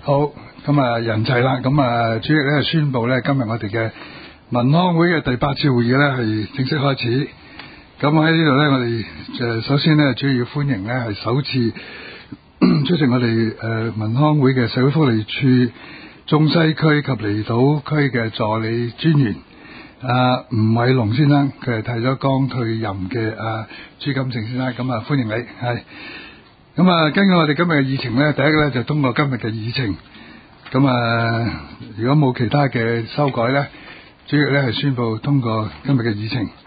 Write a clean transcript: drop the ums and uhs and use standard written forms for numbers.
好，咁啊人齊啦，咁啊主席咧宣布咧，今日我哋嘅民康會嘅第8次會議咧係正式開始。咁喺呢度咧，我哋首先咧主要歡迎咧係首次出席我哋民康會嘅社會福利處中西區及離島區嘅助理專員吳偉龍先生，佢係替咗剛退任嘅朱錦成先生，咁啊歡迎你係。咁啊，根據我哋今日嘅議程咧，第一個咧就通過今日嘅議程。咁如果冇其他嘅修改咧，主席咧係宣布通過今日嘅議程。